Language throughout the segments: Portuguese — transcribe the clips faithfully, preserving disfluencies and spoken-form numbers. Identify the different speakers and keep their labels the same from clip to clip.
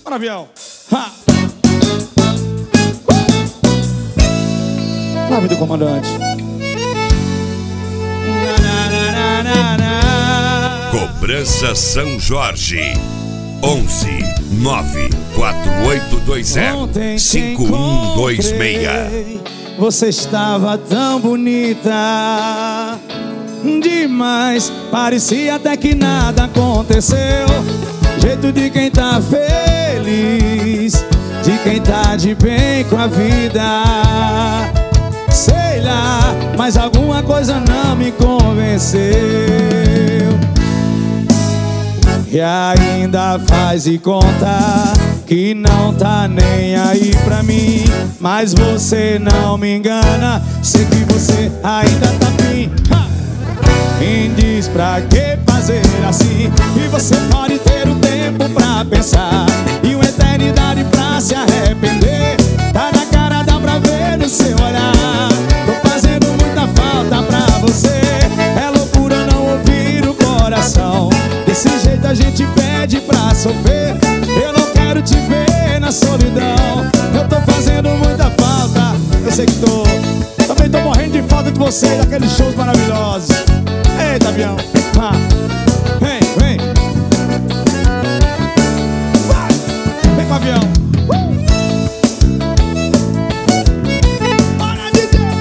Speaker 1: Bora, avião. Ha. Nave do comandante.
Speaker 2: Cobrança São Jorge. onze nove quatro oito dois zero cinco um dois seis.
Speaker 1: Você estava tão bonita demais, parecia até que nada aconteceu. Jeito de quem tá feliz, de quem tá de bem com a vida. Sei lá, mas alguma coisa não me convenceu. E ainda faz e conta que não tá nem aí pra mim. Mas você não me engana, sei que você ainda tá afim. Me diz pra que fazer assim? E você pode ter o tempo pra pensar e uma eternidade pra se arrepender. Tá na cara, dá pra ver no seu olhar. Tô fazendo muita falta pra você. É loucura não ouvir o coração. Desse jeito a gente pede pra sofrer. Eu não quero te ver na solidão. Eu tô fazendo muita falta. Eu sei que tô. Também tô morrendo de falta de você, daqueles shows maravilhosos. Eita, avião. Ah. Vem, vem. Vai. Vem com o avião. Uh. Bora, D J.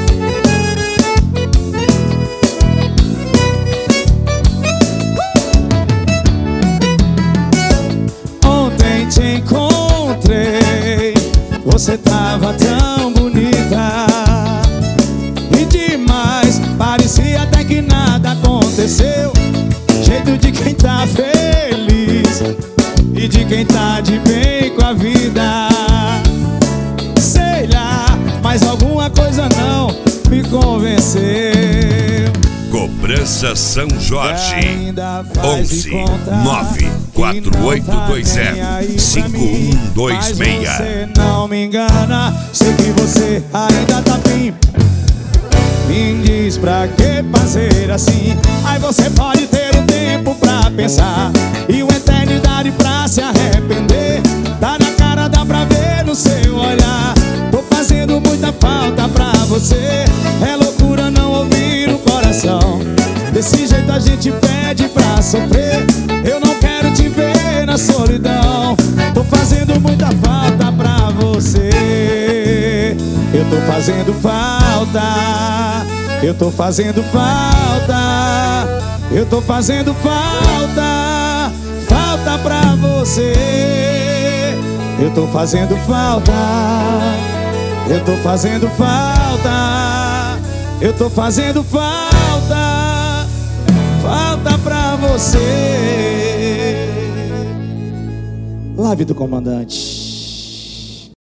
Speaker 1: Uh. Ontem te encontrei, você tava tão bonita e demais, parecia até que nada aconteceu. Jeito de quem tá feliz e de quem tá de bem com a vida. Sei lá, mas alguma coisa não me convenceu.
Speaker 2: Cobrança São Jorge. onze nove quatro oito dois zero cinco um dois seis.
Speaker 1: Mas você não me engana, sei que você ainda tá bem. Me diz pra que fazer assim? Aí você pode ter um tempo pra pensar e uma eternidade pra se arrepender. Tá na cara, dá pra ver no seu olhar. Tô fazendo muita falta pra você. É loucura não ouvir o coração. Desse jeito a gente pede pra sofrer. Eu não quero te ver na solidão. Tô fazendo muita falta pra você. Eu tô fazendo falta. Eu tô fazendo falta. Eu tô fazendo falta. Falta pra você. Eu tô fazendo falta. Eu tô fazendo falta. Eu tô fazendo falta. Falta pra você. Live do comandante.